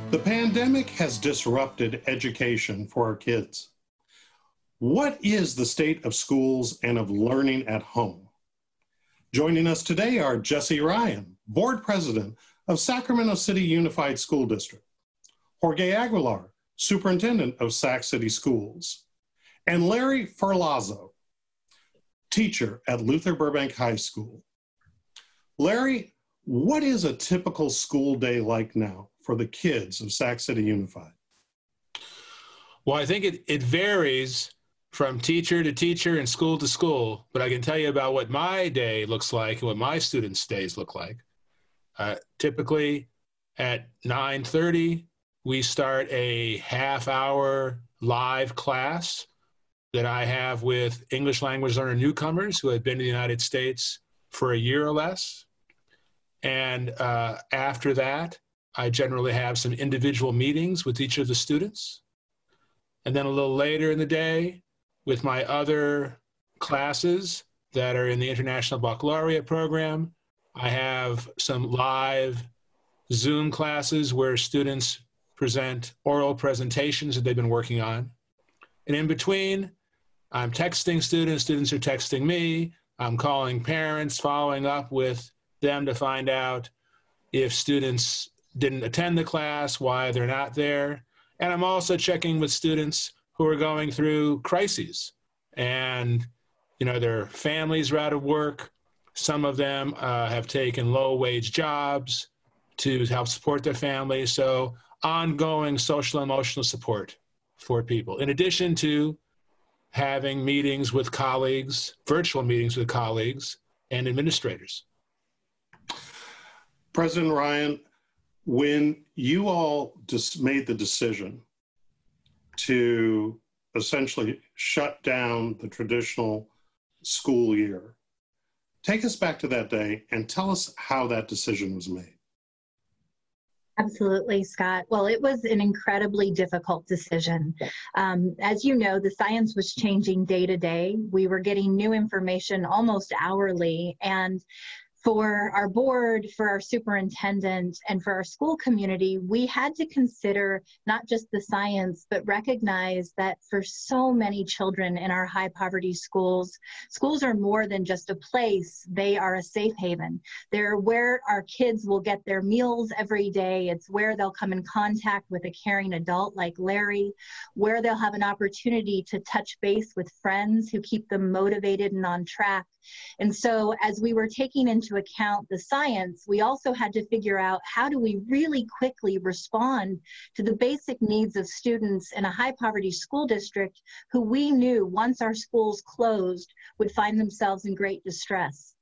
The pandemic has disrupted education for our kids. What is the state of schools and of learning at home? Joining us today are Jesse Ryan, Board President of Sacramento City Unified School District, Jorge Aguilar, Superintendent of Sac City Schools, and Larry Ferlazzo, teacher at Luther Burbank High School. Larry, what is a typical school day like now for the kids of Sac City Unified? Well, I think it varies from teacher to teacher and school to school, but I can tell you about what my day looks like and what my students' days look like. Typically at 9:30, we start a half-hour live class that I have with English language learner newcomers who have been to the United States for a year or less. And after that, I generally have some individual meetings with each of the students. And then a little later in the day, with my other classes that are in the International Baccalaureate program, I have some live Zoom classes where students present oral presentations that they've been working on. And in between, I'm texting students, students are texting me, I'm calling parents, following up with them to find out if students didn't attend the class, why they're not there. And I'm also checking with students who are going through crises. And, you know, their families are out of work. Some of them have taken low-wage jobs to help support their families. So ongoing social and emotional support for people, in addition to having meetings with colleagues, virtual meetings with colleagues and administrators. President Ryan, when you all just made the decision to essentially shut down the traditional school year, take us back to that day and tell us how that decision was made. Absolutely, Scott. Well, it was an incredibly difficult decision. As you know, the science was changing day to day. We were getting new information almost hourly, and for our board, for our superintendent, and for our school community, we had to consider not just the science, but recognize that for so many children in our high poverty schools, schools are more than just a place, they are a safe haven. They're where our kids will get their meals every day. It's where they'll come in contact with a caring adult like Larry, where they'll have an opportunity to touch base with friends who keep them motivated and on track. And so as we were taking into account the science, we also had to figure out how do we really quickly respond to the basic needs of students in a high poverty school district who we knew once our schools closed would find themselves in great distress.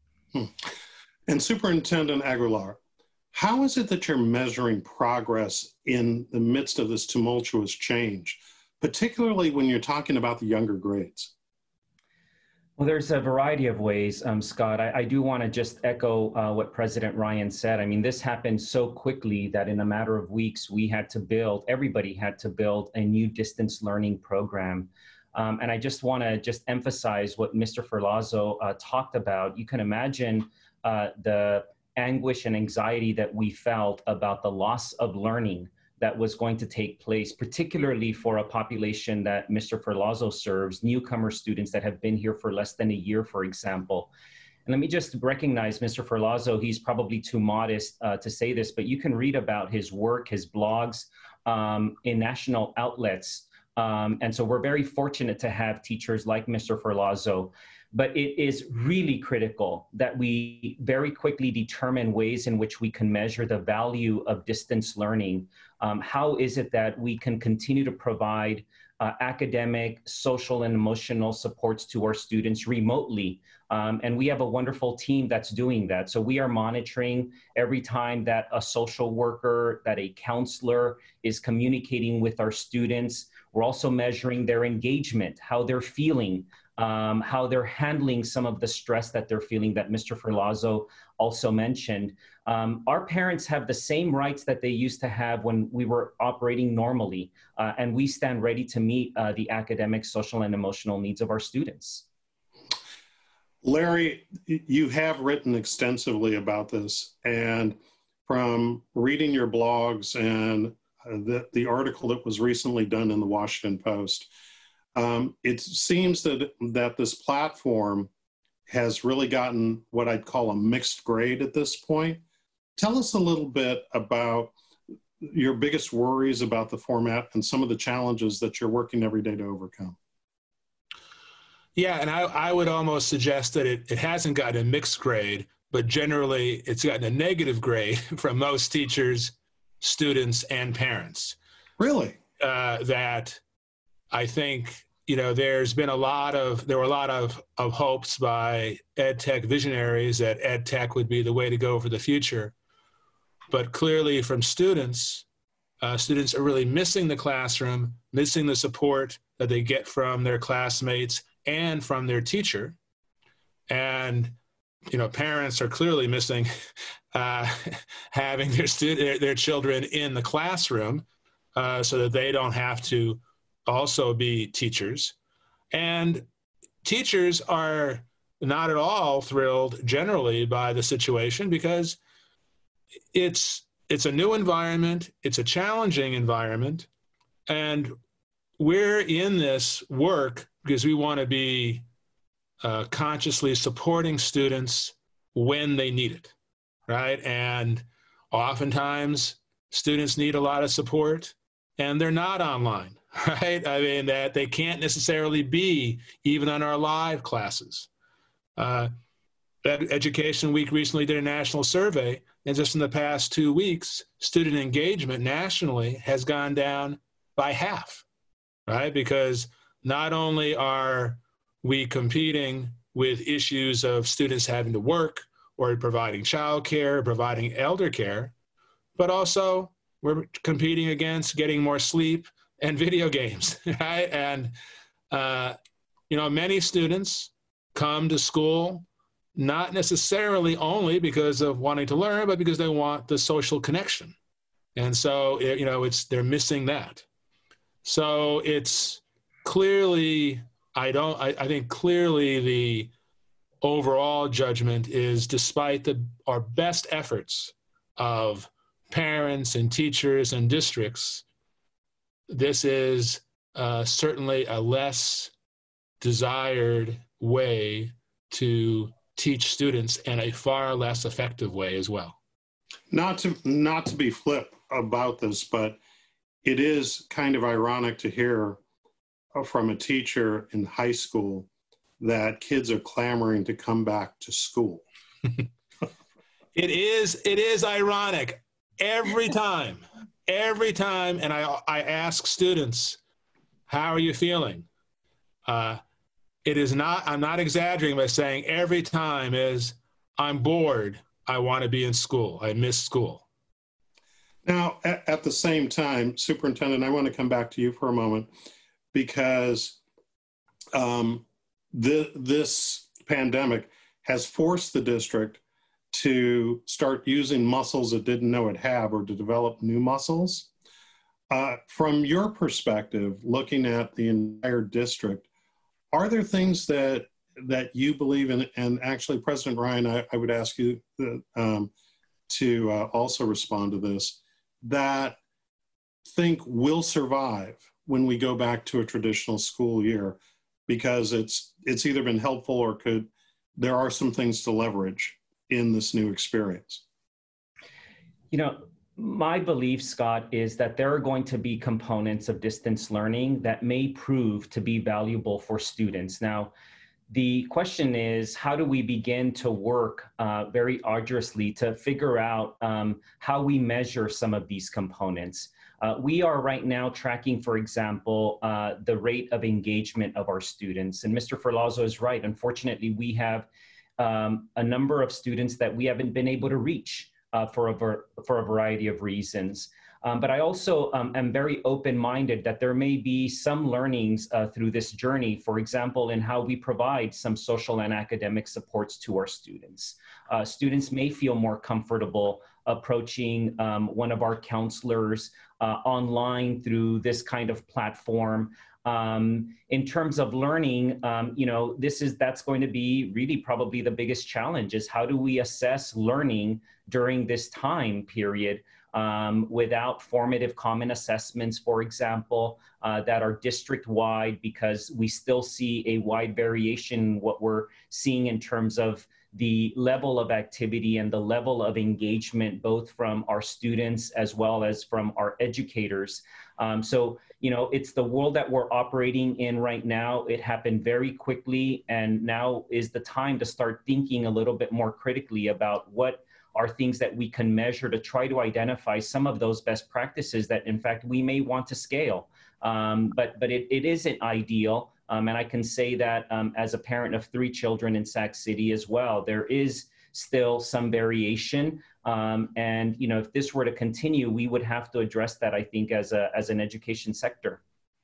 And Superintendent Aguilar, how is it that you're measuring progress in the midst of this tumultuous change, particularly when you're talking about the younger grades? Well, there's a variety of ways, Scott. I do want to just echo what President Ryan said. I mean, this happened so quickly that in a matter of weeks, everybody had to build a new distance learning program. And I just want to emphasize what Mr. Ferlazzo talked about. You can imagine the anguish and anxiety that we felt about the loss of learning that was going to take place, particularly for a population that Mr. Ferlazzo serves, newcomer students that have been here for less than a year, for example. And let me just recognize Mr. Ferlazzo, he's probably too modest to say this, but you can read about his work, his blogs in national outlets. And so we're very fortunate to have teachers like Mr. Ferlazzo. But it is really critical that we very quickly determine ways in which we can measure the value of distance learning. How is it that we can continue to provide academic, social, and emotional supports to our students remotely? And we have a wonderful team that's doing that. So we are monitoring every time that a social worker, that a counselor is communicating with our students. We're also measuring their engagement, how they're feeling, how they're handling some of the stress that they're feeling that Mr. Ferlazzo also mentioned. Our parents have the same rights that they used to have when we were operating normally, and we stand ready to meet the academic, social, and emotional needs of our students. Larry, you have written extensively about this, and from reading your blogs and the article that was recently done in the Washington Post. It seems that this platform has really gotten what I'd call a mixed grade at this point. Tell us a little bit about your biggest worries about the format and some of the challenges that you're working every day to overcome. Yeah, and I would almost suggest that it hasn't gotten a mixed grade, but generally it's gotten a negative grade from most teachers, students, and parents. Really? That I think, there were a lot of hopes by ed tech visionaries that ed tech would be the way to go for the future. But clearly from students are really missing the classroom, missing the support that they get from their classmates and from their teacher. And, parents are clearly missing having their children in the classroom so that they don't have to also be teachers. And teachers are not at all thrilled generally by the situation because it's a new environment, it's a challenging environment, and we're in this work because we want to be consciously supporting students when they need it, right? And oftentimes students need a lot of support and they're not online, right? I mean, that they can't necessarily be even on our live classes. Education Week recently did a national survey, and just in the past 2 weeks, student engagement nationally has gone down by half, right? Because not only are we competing with issues of students having to work or providing childcare, providing elder care, but also we're competing against getting more sleep and video games, right? And, many students come to school not necessarily only because of wanting to learn, but because they want the social connection. And so, they're missing that. So it's clearly, I think clearly the overall judgment is, despite our best efforts of parents and teachers and districts, this is certainly a less desired way to teach students and a far less effective way as well. Not to be flip about this, but it is kind of ironic to hear from a teacher in high school that kids are clamoring to come back to school. It is ironic every time. And I ask students, how are you feeling? I'm not exaggerating by saying every time is, I'm bored, I want to be in school, I miss school. Now, at the same time, Superintendent, I want to come back to you for a moment because this pandemic has forced the district to start using muscles it didn't know it had, or to develop new muscles. From your perspective, looking at the entire district, are there things that you believe in, and actually, President Ryan, I would ask you to also respond to this, that think will survive when we go back to a traditional school year, because it's either been helpful or there are some things to leverage in this new experience? My belief, Scott, is that there are going to be components of distance learning that may prove to be valuable for students. Now, the question is, how do we begin to work very arduously to figure out how we measure some of these components? We are right now tracking, for example, the rate of engagement of our students. And Mr. Ferlazzo is right. Unfortunately, we have a number of students that we haven't been able to reach for a variety of reasons. But I also am very open-minded that there may be some learnings through this journey, for example, in how we provide some social and academic supports to our students. Students may feel more comfortable approaching one of our counselors online through this kind of platform. In terms of learning, that's going to be really probably the biggest challenge, is how do we assess learning during this time period? without formative common assessments, for example, that are district-wide, because we still see a wide variation in what we're seeing in terms of the level of activity and the level of engagement, both from our students as well as from our educators. So, you know, it's the world that we're operating in right now. It happened very quickly, and now is the time to start thinking a little bit more critically about what are things that we can measure to try to identify some of those best practices that, in fact, we may want to scale. But it isn't ideal. And I can say that as a parent of 3 children in Sac City as well, there is still some variation. And, you know, if this were to continue, we would have to address that, I think, as an education sector.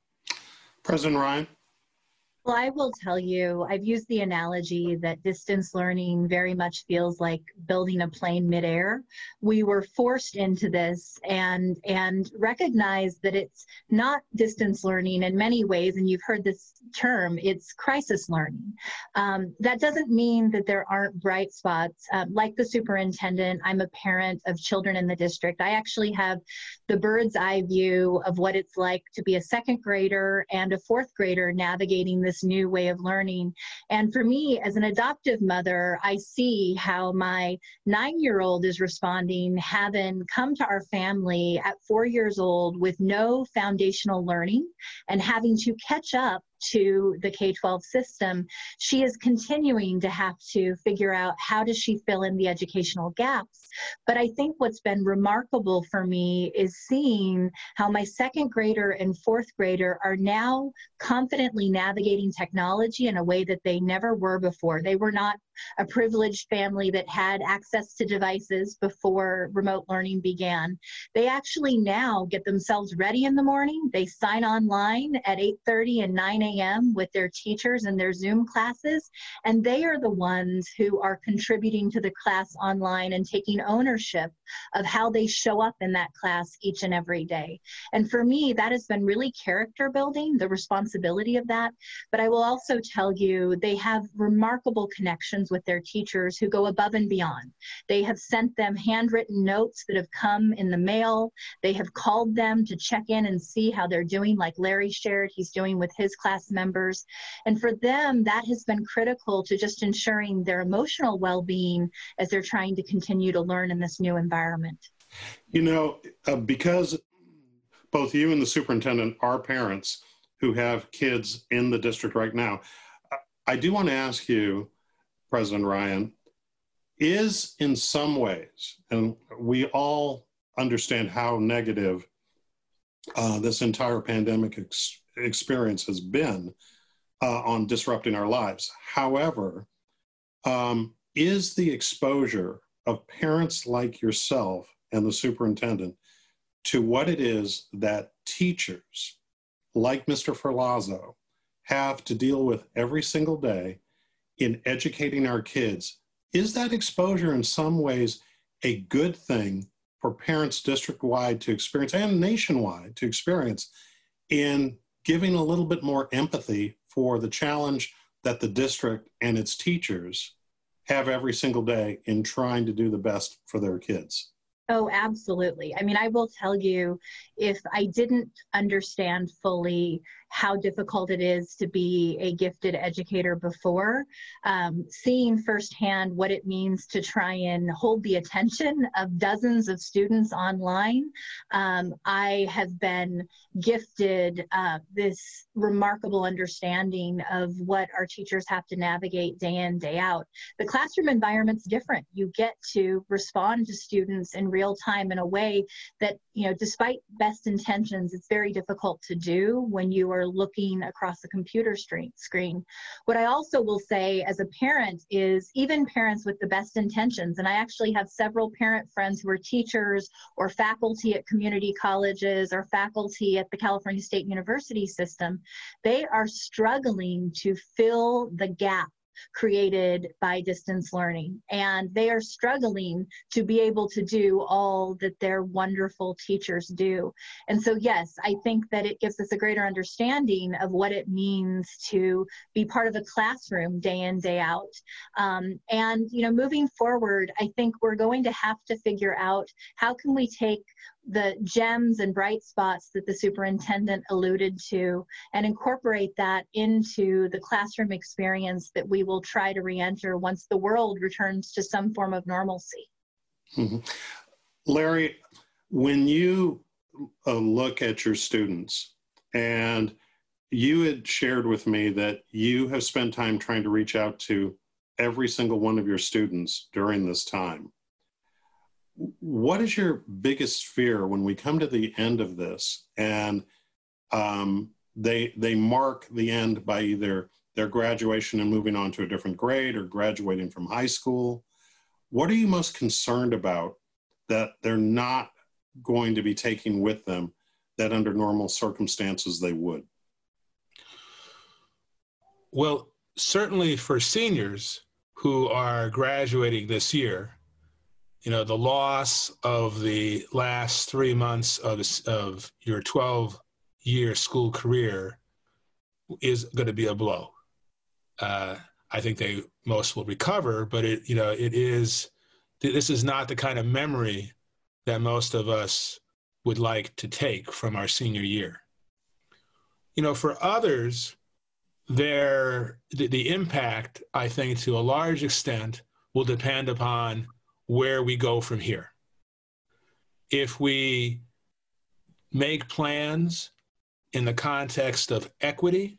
President Ryan? Well, I will tell you, I've used the analogy that distance learning very much feels like building a plane midair. We were forced into this and recognized that it's not distance learning in many ways, and you've heard this term, it's crisis learning. That doesn't mean that there aren't bright spots. Like the superintendent, I'm a parent of children in the district. I actually have the bird's eye view of what it's like to be a 2nd grader and a 4th grader navigating this new way of learning. And for me, as an adoptive mother, I see how my 9-year-old is responding, having come to our family at 4 years old with no foundational learning and having to catch up to the K-12 system. She is continuing to have to figure out how does she fill in the educational gaps. But I think what's been remarkable for me is seeing how my 2nd grader and 4th grader are now confidently navigating technology in a way that they never were before. They were not a privileged family that had access to devices before remote learning began. They actually now get themselves ready in the morning. They sign online at 8:30 and 9 a.m. with their teachers and their Zoom classes, and they are the ones who are contributing to the class online and taking ownership of how they show up in that class each and every day. And for me, that has been really character building, the responsibility of that. But I will also tell you, they have remarkable connections with their teachers who go above and beyond. They have sent them handwritten notes that have come in the mail. They have called them to check in and see how they're doing, like Larry shared he's doing with his class members. And for them, that has been critical to just ensuring their emotional well-being as they're trying to continue to learn in this new environment. You know, because both you and the superintendent are parents who have kids in the district right now, I do want to ask you, President Ryan, is in some ways, and we all understand how negative this entire pandemic experience has been on disrupting our lives. However, is the exposure of parents like yourself and the superintendent to what it is that teachers like Mr. Ferlazzo have to deal with every single day in educating our kids, is that exposure in some ways a good thing for parents district-wide to experience and nationwide to experience in giving a little bit more empathy for the challenge that the district and its teachers have every single day in trying to do the best for their kids? Oh, absolutely. I mean, I will tell you, if I didn't understand fully how difficult it is to be a gifted educator before, seeing firsthand what it means to try and hold the attention of dozens of students online, I have been gifted this remarkable understanding of what our teachers have to navigate day in, day out. The classroom environment's different. You get to respond to students in real time in a way that, you know, despite best intentions, it's very difficult to do when you are looking across the computer screen. What I also will say as a parent is even parents with the best intentions, and I actually have several parent friends who are teachers or faculty at community colleges or faculty at the California State University system, they are struggling to fill the gap created by distance learning, and they are struggling to be able to do all that their wonderful teachers do. And so, yes, I think that it gives us a greater understanding of what it means to be part of a classroom day in, day out. And, you know, moving forward, I think we're going to have to figure out how can we take the gems and bright spots that the superintendent alluded to and incorporate that into the classroom experience that we will try to re-enter once the world returns to some form of normalcy. Mm-hmm. Larry, when you look at your students, and you had shared with me that you have spent time trying to reach out to every single one of your students during this time. What is your biggest fear when we come to the end of this and they mark the end by either their graduation and moving on to a different grade or graduating from high school? What are you most concerned about that they're not going to be taking with them that under normal circumstances they would? Well, certainly for seniors who are graduating this year, you know, the loss of the last 3 months of your 12-year school career is going to be a blow. I think most will recover, but this is not the kind of memory that most of us would like to take from our senior year. You know, for others, the impact, I think, to a large extent, will depend upon where we go from here. If we make plans in the context of equity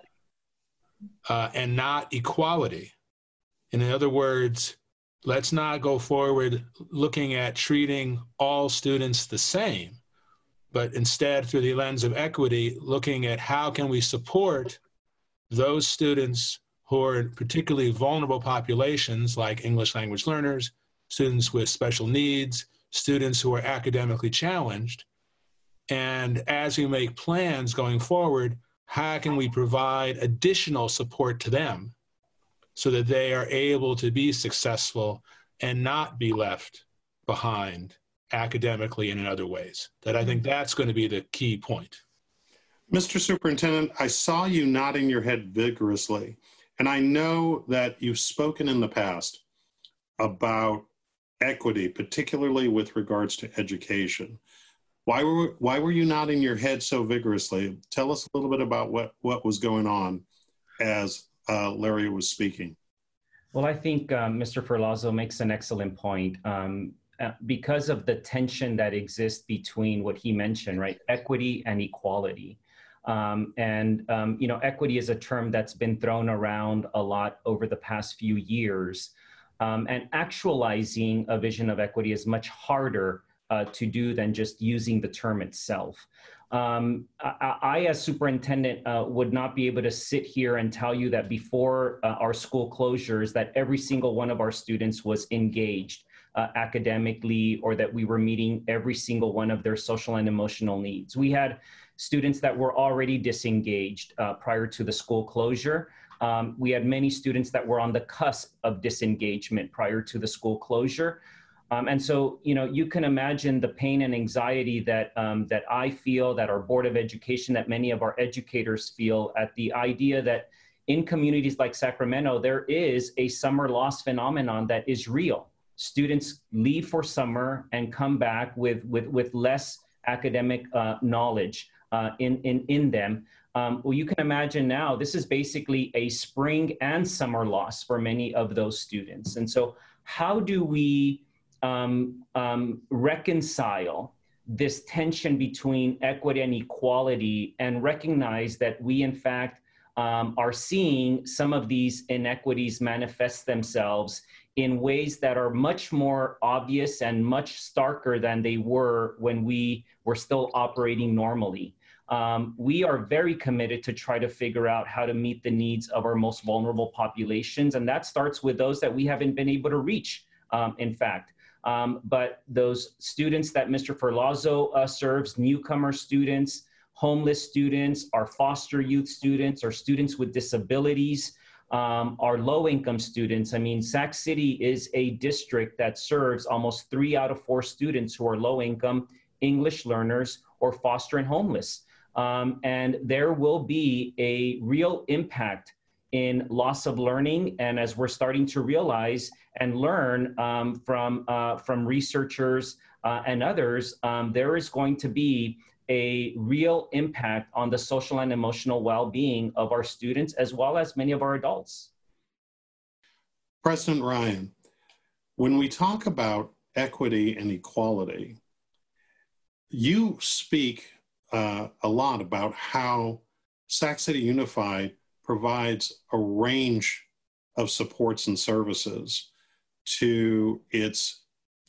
and not equality, in other words, let's not go forward looking at treating all students the same, but instead through the lens of equity, looking at how can we support those students who are in particularly vulnerable populations like English language learners, students with special needs, students who are academically challenged. And as we make plans going forward, how can we provide additional support to them so that they are able to be successful and not be left behind academically and in other ways? That I think that's going to be the key point. Mr. Superintendent, I saw you nodding your head vigorously, and I know that you've spoken in the past about equity, particularly with regards to education. Why were you nodding your head so vigorously? Tell us a little bit about what was going on as Larry was speaking. Well, I think Mr. Ferlazzo makes an excellent point. Because of the tension that exists between what he mentioned, right, equity and equality. You know, equity is a term that's been thrown around a lot over the past few years. And actualizing a vision of equity is much harder to do than just using the term itself. I, as superintendent, would not be able to sit here and tell you that before our school closures that every single one of our students was engaged academically, or that we were meeting every single one of their social and emotional needs. We had students that were already disengaged prior to the school closure. We had many students that were on the cusp of disengagement prior to the school closure. And so, you know, you can imagine the pain and anxiety that, that I feel, that our Board of Education, that many of our educators feel at the idea that in communities like Sacramento, there is a summer loss phenomenon that is real. Students leave for summer and come back with less academic knowledge in them. Well, you can imagine now, this is basically a spring and summer loss for many of those students. And so how do we reconcile this tension between equity and equality and recognize that we, in fact, are seeing some of these inequities manifest themselves in ways that are much more obvious and much starker than they were when we were still operating normally. We are very committed to try to figure out how to meet the needs of our most vulnerable populations, and that starts with those that we haven't been able to reach, in fact. But those students that Mr. Ferlazzo serves, newcomer students, homeless students, our foster youth students, our students with disabilities, are low-income students. I mean, Sac City is a district that serves almost 3 out of 4 students who are low-income English learners or foster and homeless. And there will be a real impact in loss of learning. And as we're starting to realize and learn from researchers and others, there is going to be a real impact on the social and emotional well-being of our students, as well as many of our adults. President Ryan, when we talk about equity and equality, you speak a lot about how Sac City Unified provides a range of supports and services to its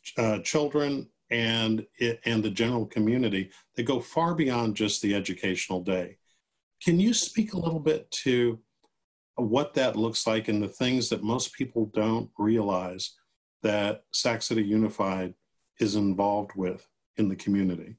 children and the general community that go far beyond just the educational day. Can you speak a little bit to what that looks like and the things that most people don't realize that Sac City Unified is involved with in the community?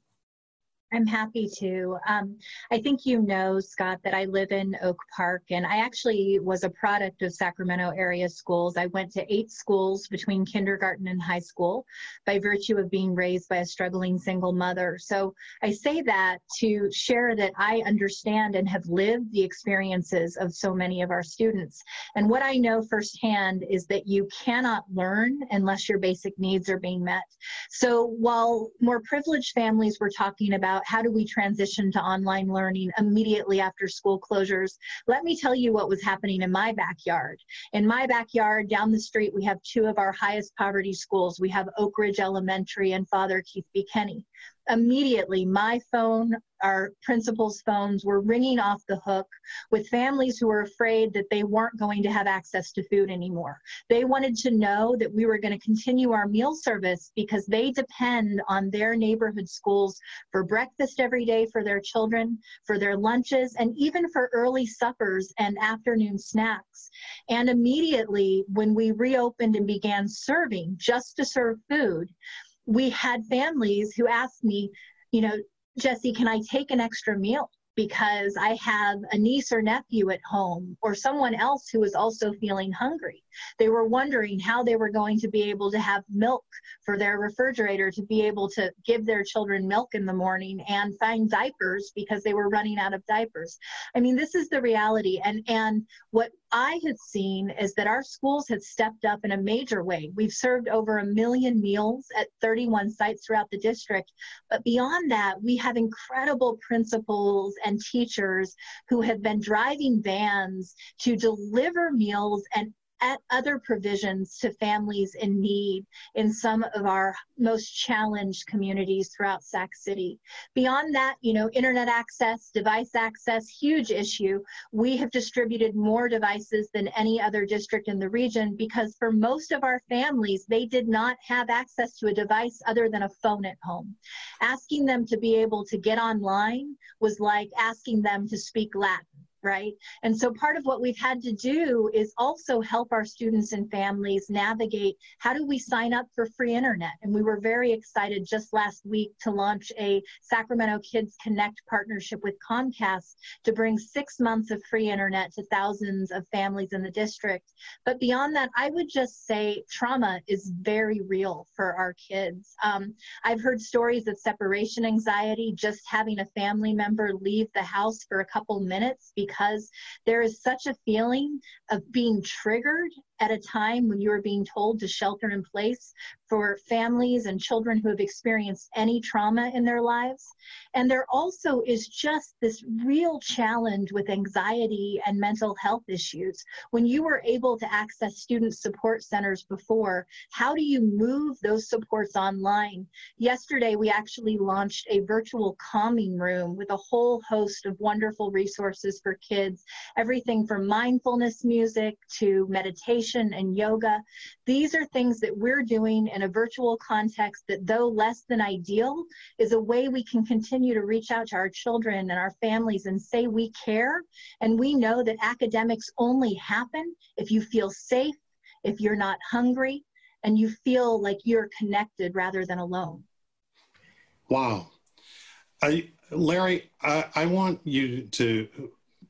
I'm happy to. I think you know, Scott, that I live in Oak Park, and I actually was a product of Sacramento area schools. I went to 8 schools between kindergarten and high school by virtue of being raised by a struggling single mother. So I say that to share that I understand and have lived the experiences of so many of our students. And what I know firsthand is that you cannot learn unless your basic needs are being met. So while more privileged families were talking about how do we transition to online learning immediately after school closures, let me tell you what was happening in my backyard. In my backyard, down the street, we have 2 of our highest poverty schools. We have Oak Ridge Elementary and Father Keith B. Kenny. Immediately, my phone, our principals' phones were ringing off the hook with families who were afraid that they weren't going to have access to food anymore. They wanted to know that we were going to continue our meal service because they depend on their neighborhood schools for breakfast every day for their children, for their lunches, and even for early suppers and afternoon snacks. And immediately, when we reopened and began serving, just to serve food, we had families who asked me, you know, Jessie, can I take an extra meal? Because I have a niece or nephew at home or someone else who is also feeling hungry. They were wondering how they were going to be able to have milk for their refrigerator to be able to give their children milk in the morning and find diapers because they were running out of diapers. I mean, this is the reality. And what I have seen is that our schools have stepped up in a major way. We've served over 1 million meals at 31 sites throughout the district. But beyond that, we have incredible principals and teachers who have been driving vans to deliver meals and at other provisions to families in need in some of our most challenged communities throughout Sac City. Beyond that, you know, internet access, device access, huge issue. We have distributed more devices than any other district in the region because for most of our families, they did not have access to a device other than a phone at home. Asking them to be able to get online was like asking them to speak Latin. Right? And so part of what we've had to do is also help our students and families navigate how do we sign up for free internet. And we were very excited just last week to launch a Sacramento Kids Connect partnership with Comcast to bring 6 months of free internet to thousands of families in the district. But beyond that, I would just say trauma is very real for our kids. I've heard stories of separation anxiety, just having a family member leave the house for a couple minutes because there is such a feeling of being triggered at a time when you're being told to shelter in place for families and children who have experienced any trauma in their lives. And there also is just this real challenge with anxiety and mental health issues. When you were able to access student support centers before, how do you move those supports online? Yesterday, we actually launched a virtual calming room with a whole host of wonderful resources for kids, everything from mindfulness music to meditation and yoga. These are things that we're doing in a virtual context that, though less than ideal, is a way we can continue to reach out to our children and our families and say we care. And we know that academics only happen if you feel safe, if you're not hungry, and you feel like you're connected rather than alone. Wow. Larry, I want you to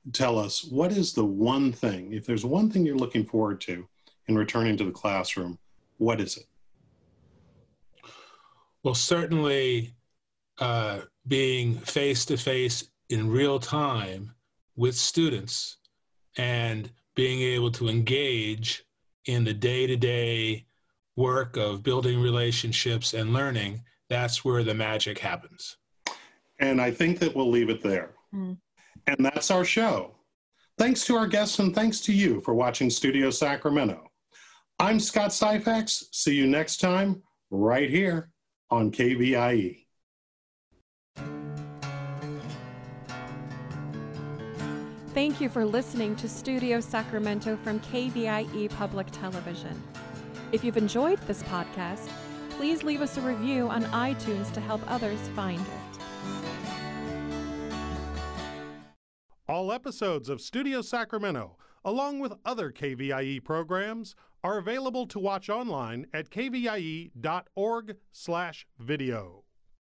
tell us, what is the one thing, if there's one thing you're looking forward to in returning to the classroom, what is it? Well, certainly being face-to-face in real time with students and being able to engage in the day-to-day work of building relationships and learning, that's where the magic happens. And I think that we'll leave it there. And that's our show. Thanks to our guests and thanks to you for watching Studio Sacramento. I'm Scott Syphax. See you next time right here on KVIE. Thank you for listening to Studio Sacramento from KVIE Public Television. If you've enjoyed this podcast, please leave us a review on iTunes to help others find it. All episodes of Studio Sacramento, along with other KVIE programs, are available to watch online at kvie.org/video.